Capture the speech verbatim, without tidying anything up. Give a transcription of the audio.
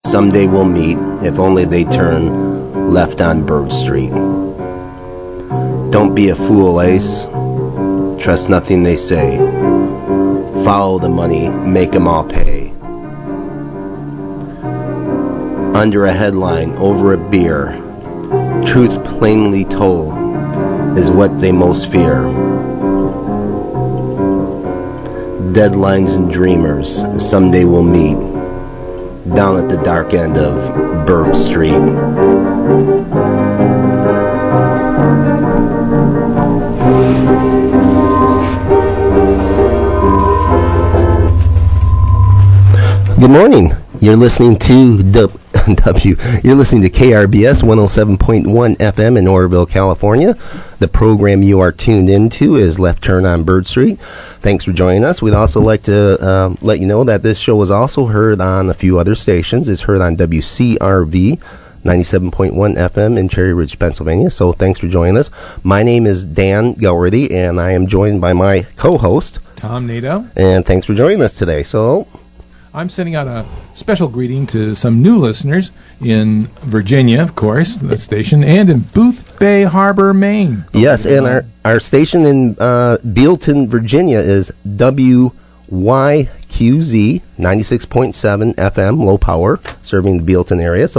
someday we'll meet, if only they turn left on Bird Street. Don't be a fool, Ace. Trust nothing they say. Follow the money, make 'em all pay. Under a headline, over a beer, truth plainly told is what they most fear. Deadlines and dreamers, someday we'll meet down at the dark end of Bird Street. Good morning. You're listening to W. You're listening to K R B S one oh seven point one F M in Oroville, California. The program you are tuned into is Left Turn on Bird Street. Thanks for joining us. We'd also like to uh, let you know that this show is also heard on a few other stations. It's heard on W C R V ninety-seven point one F M in Cherry Ridge, Pennsylvania. So thanks for joining us. My name is Dan Gelworthy, and I am joined by my co-host, Tom Nato. And thanks for joining us today. So I'm sending out a special greeting to some new listeners in Virginia, of course, the station, and in Booth Bay Harbor, Maine. Yes, and our, our station in uh, Bealton, Virginia is W Y Q Z ninety-six point seven F M, low power, serving the Bealton area. So